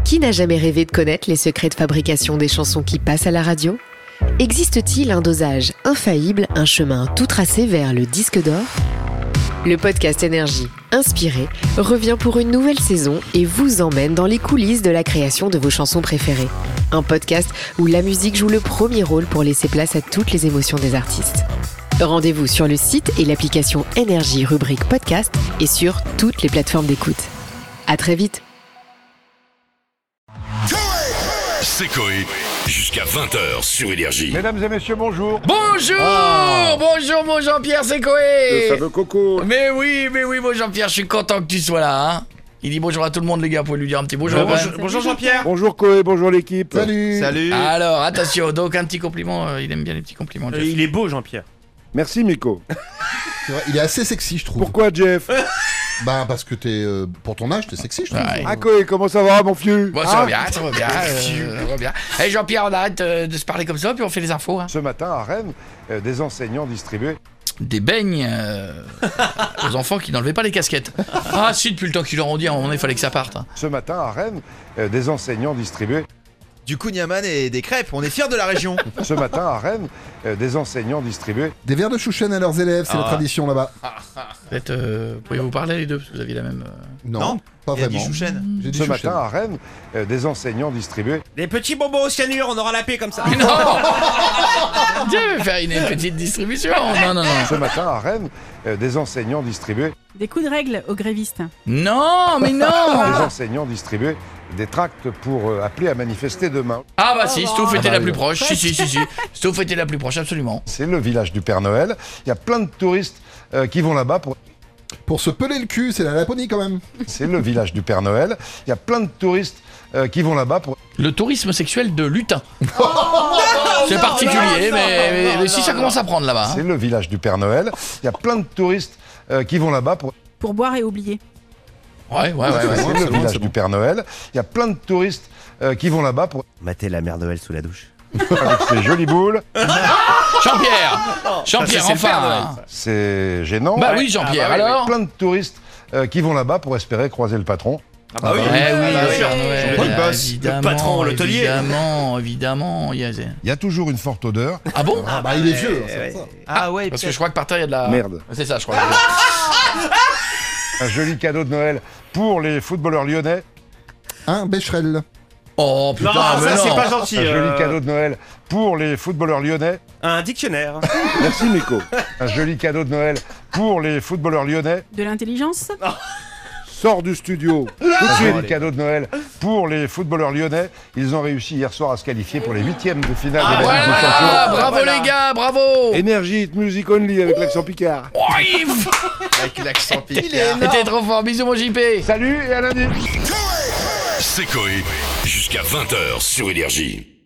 Qui n'a jamais rêvé de connaître les secrets de fabrication des chansons qui passent à la radio ? Existe-t-il un dosage infaillible, un chemin tout tracé vers le disque d'or ? Le podcast Énergie, inspiré, revient pour une nouvelle saison et vous emmène dans les coulisses de la création de vos chansons préférées. Un podcast où la musique joue le premier rôle pour laisser place à toutes les émotions des artistes. Rendez-vous sur le site et l'application Énergie rubrique podcast et sur toutes les plateformes d'écoute. À très vite. C'est Coé, jusqu'à 20h sur Énergie. Mesdames et messieurs, bonjour. Bonjour Bonjour mon Jean-Pierre, c'est Le Coé. fameux Coco. Mais oui mon Jean-Pierre, je suis content que tu sois là, hein. Il dit bonjour à tout le monde les gars, vous pouvez lui dire un petit bonjour. Bonjour Jean-Pierre. Bonjour Coé, bonjour l'équipe. Salut. Alors, attention, donc un petit compliment, il aime bien les petits compliments, Jeff. Il est beau Jean-Pierre. Merci Miko. C'est vrai, il est assez sexy, je trouve. Pourquoi Jeff? Bah, parce que pour ton âge, t'es sexy, je trouve. Ouais. Ah Coé, comment ça va mon fieu? Bon, ça va bien, ça va bien, ça va bien. Hey Jean-Pierre, on arrête de se parler comme ça, puis on fait les infos, hein. Ce matin à Rennes, des enseignants distribuaient Des beignes aux enfants qui n'enlevaient pas les casquettes. Ah si, depuis le temps qu'ils leur ont dit, à un moment donné, il fallait que ça parte, hein. Ce matin à Rennes, des enseignants distribuaient Du kouign-amann et des crêpes, on est fiers de la région. Ce matin à Rennes, des enseignants distribuaient Des verres de chouchen à leurs élèves, c'est la tradition là-bas. Peut-être, pourriez-vous parler les deux, parce que vous aviez la même... Non, pas il y a vraiment. du chouchen. J'ai dit Ce chouchen. matin à Rennes, des enseignants distribuaient Des petits bonbons au cyanure, on aura la paix comme ça. Non Dieu, faire une petite distribution. Non. Ce matin à Rennes, des enseignants distribuaient Des coups de règle aux grévistes. Non, mais Des non. enseignants distribuaient des tracts pour appeler à manifester demain. Ah bah si, Stouff était la plus proche. Si. Stouff était la plus proche, absolument. C'est le village du Père Noël. Il y a plein de touristes qui vont là-bas pour... Pour se peler le cul, c'est la Laponie quand même. C'est le village du Père Noël. Il y a plein de touristes qui vont là-bas pour... Le tourisme sexuel de lutin. C'est particulier, mais si ça commence à prendre là-bas, hein. C'est le village du Père Noël. Il y a plein de touristes qui vont là-bas pour... Pour boire et oublier. Ouais. C'est le village du Père Noël. Il y a plein de touristes qui vont là-bas pour... Mater la mère Noël sous la douche. Avec ces jolies boules. Jean-Pierre, enfin. C'est gênant. Bah oui, Jean-Pierre, alors. Plein de touristes qui vont là-bas pour espérer croiser le patron. Ah bah oui. Eh oui, Bien le sûr. Père Noël, Le boss, évidemment, le patron, l'hôtelier. Évidemment. Il y a toujours une forte odeur. Ah bon? Ah bah, il est vieux, c'est ça. Ah ouais, Parce que je crois que par terre, il y a de la... Merde. C'est ça, je crois. Un joli cadeau de Noël pour les footballeurs lyonnais. Un Becherel. Oh putain, Non, mais ça non. c'est pas gentil. Un joli cadeau de Noël pour les footballeurs lyonnais. Un dictionnaire. Merci Miko. Un joli cadeau de Noël pour les footballeurs lyonnais. De l'intelligence. Sors du studio. Tout de suite. Un joli cadeau de Noël pour les footballeurs lyonnais. Ils ont réussi hier soir à se qualifier pour les 8e de finale de la Ligue des Champions. Voilà, bravo les gars, bravo. Énergie, hit music only avec l'accent Picard. Oui, avec l'accent il était trop fort, bisous mon JP. Salut et à lundi. C'est Coé, jusqu'à 20h sur Énergie.